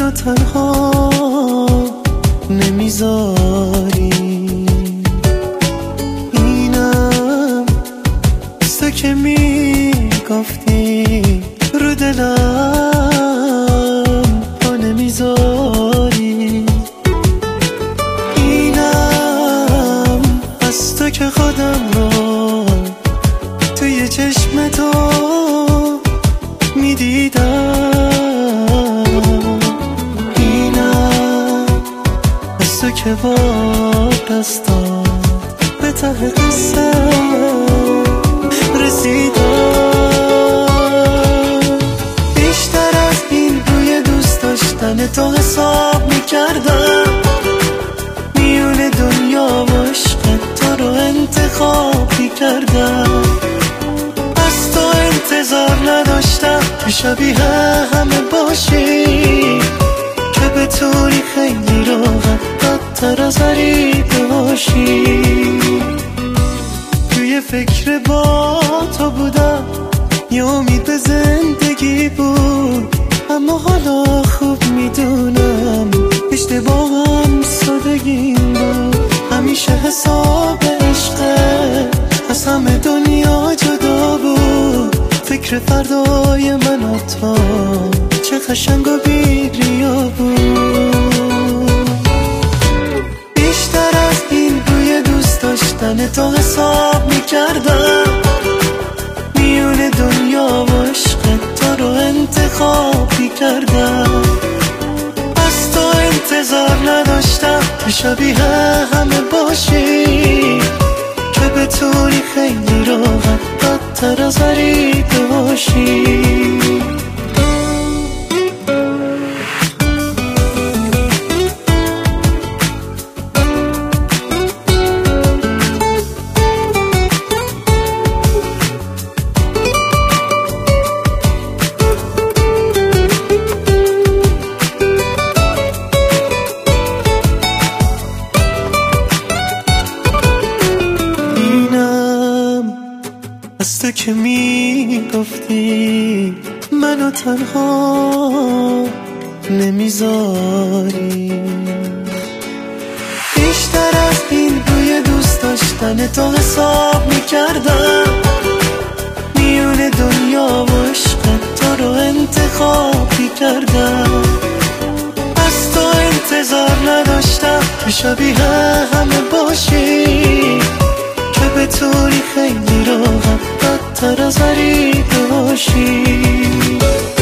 منو تنها نمیذاری. اینم تو که میگفتی رو دلم پا نمیذاری. اینم از تو که خودم رو توی چشم تو میدیدم. اینم از تو که با دستات به ته قصه رسیدم. بیشتر از این روی دوست داشتن تو حساب میکردم. میون دنیا و عشق تو رو انتخاب میکردم. از تو انتظار نداشتم که شبیه همه باشی، که بتونی خیلی راحت بدتر از غریبه باشی. توی فکر با تو بودم، یه امید به زندگی بود، اما حالا خوب میدونم اشتباهم سادگیم بود. همیشه حساب عشقه از همه دنیا جدا بود. فکر فردای من و تو چه قشنگ و بی‌ریا بود. بیشتر از این روی دوست داشتن تو حساب میکردم. میون دنیا و عشق تو رو انتخاب میکردم. از تو انتظار نداشتم که شبیه همه باشی، که بتونی خیلی راحت بدتر از غریبه باشی. از تو که میگفتی منو تنها نمیذاری. بیشتر از این روی دوست داشتن تو حساب میکردم. میون دنیا و عشق تو رو انتخاب میکردم. از تو انتظار نداشتم که شبیه همه باشی، که بتونی خیلی راحت بدتر از غریبه باشی.